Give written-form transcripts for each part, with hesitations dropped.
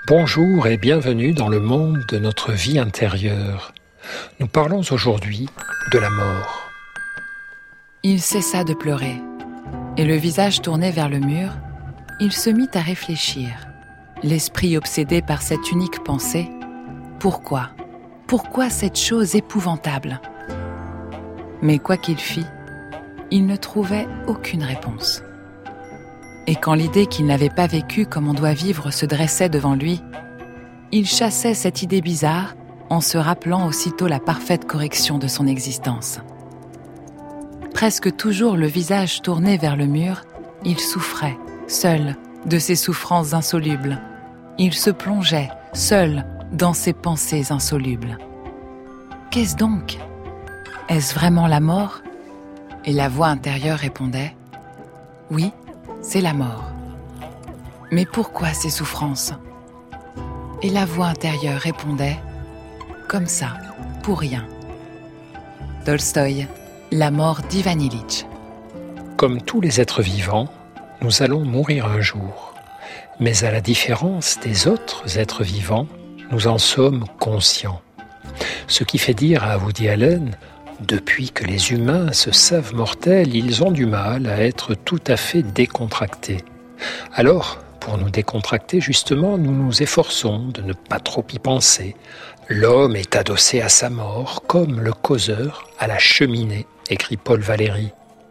Bonjour et bienvenue dans le monde de notre vie intérieure. Nous parlons aujourd'hui de la mort. Il cessa de pleurer, et le visage tourné vers le mur, il se mit à réfléchir, l'esprit obsédé par cette unique pensée. Pourquoi ? Pourquoi cette chose épouvantable ? Mais quoi qu'il fît, il ne trouvait aucune réponse. Et quand l'idée qu'il n'avait pas vécu comme on doit vivre se dressait devant lui, il chassait cette idée bizarre en se rappelant aussitôt la parfaite correction de son existence. Presque toujours le visage tourné vers le mur, il souffrait, seul, de ses souffrances insolubles. Il se plongeait, seul, dans ses pensées insolubles. Qu'est-ce donc ? Est-ce vraiment la mort ? Et la voix intérieure répondait : oui, c'est la mort. Mais pourquoi ces souffrances ? Et la voix intérieure répondait : comme ça, pour rien. Tolstoï, La mort d'Ivan Ilitch. Comme tous les êtres vivants, nous allons mourir un jour. Mais à la différence des autres êtres vivants, nous en sommes conscients. Ce qui fait dire à Woody Allen: depuis que les humains se savent mortels, ils ont du mal à être tout à fait décontractés. Alors, pour nous décontracter justement, nous nous efforçons de ne pas trop y penser. L'homme est adossé à sa mort, comme le causeur à la cheminée, écrit Paul Valéry.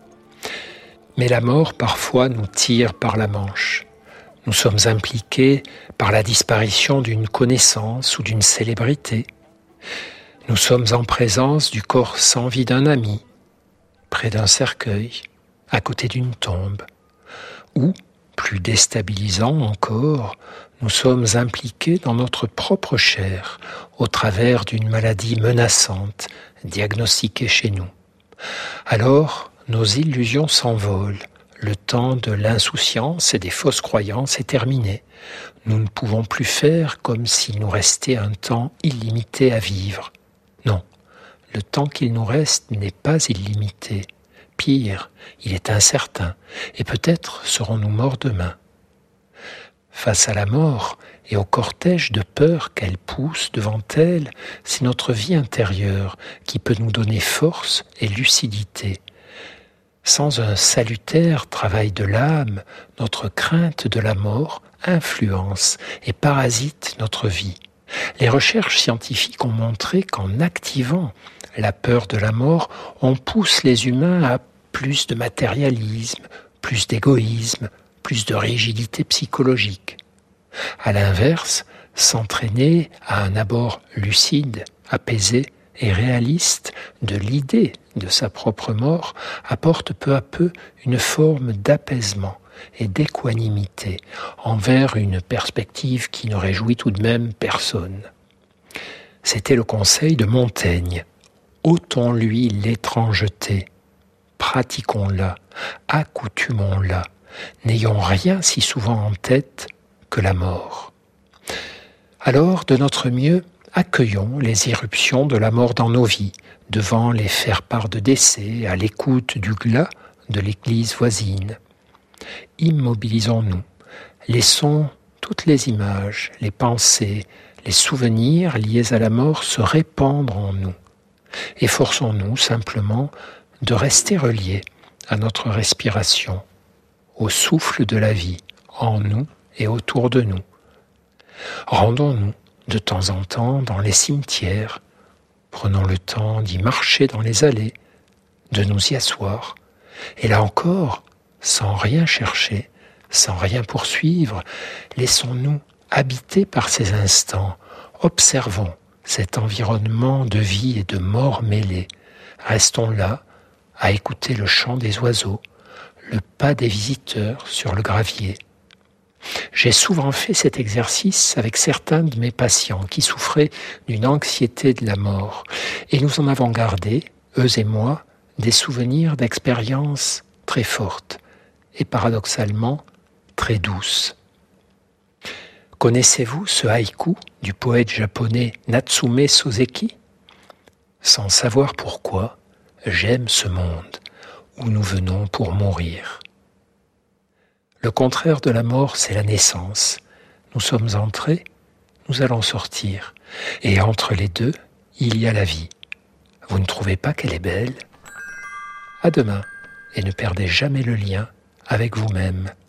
Mais la mort, parfois, nous tire par la manche. Nous sommes impliqués par la disparition d'une connaissance ou d'une célébrité. Nous sommes en présence du corps sans vie d'un ami, près d'un cercueil, à côté d'une tombe. Ou, plus déstabilisant encore, nous sommes impliqués dans notre propre chair, au travers d'une maladie menaçante, diagnostiquée chez nous. Alors, nos illusions s'envolent. Le temps de l'insouciance et des fausses croyances est terminé. Nous ne pouvons plus faire comme s'il nous restait un temps illimité à vivre. Non, le temps qu'il nous reste n'est pas illimité. Pire, il est incertain, et peut-être serons-nous morts demain. Face à la mort et au cortège de peur qu'elle pousse devant elle, c'est notre vie intérieure qui peut nous donner force et lucidité. Sans un salutaire travail de l'âme, notre crainte de la mort influence et parasite notre vie. Les recherches scientifiques ont montré qu'en activant la peur de la mort, on pousse les humains à plus de matérialisme, plus d'égoïsme, plus de rigidité psychologique. À l'inverse, s'entraîner à un abord lucide, apaisé et réaliste de l'idée de sa propre mort apporte peu à peu une forme d'apaisement et d'équanimité envers une perspective qui ne réjouit tout de même personne. C'était le conseil de Montaigne. Ôtons-lui l'étrangeté, pratiquons-la, accoutumons-la, n'ayons rien si souvent en tête que la mort. Alors, de notre mieux, accueillons les irruptions de la mort dans nos vies, devant les faire-part de décès, à l'écoute du glas de l'église voisine. Immobilisons-nous, laissons toutes les images, les pensées, les souvenirs liés à la mort se répandre en nous. Efforçons-nous simplement de rester reliés à notre respiration, au souffle de la vie, en nous et autour de nous. Rendons-nous de temps en temps dans les cimetières, prenons le temps d'y marcher dans les allées, de nous y asseoir, et là encore, sans rien chercher, sans rien poursuivre, laissons-nous habiter par ces instants, observons cet environnement de vie et de mort mêlés. Restons là, à écouter le chant des oiseaux, le pas des visiteurs sur le gravier. J'ai souvent fait cet exercice avec certains de mes patients qui souffraient d'une anxiété de la mort, et nous en avons gardé, eux et moi, des souvenirs d'expériences très fortes et paradoxalement très douces. Connaissez-vous ce haïku du poète japonais Natsume Soseki ? Sans savoir pourquoi, j'aime ce monde où nous venons pour mourir. Le contraire de la mort, c'est la naissance. Nous sommes entrés nous allons sortir. Et entre les deux, il y a la vie. Vous ne trouvez pas qu'elle est belle ? À demain, et ne perdez jamais le lien avec vous-même.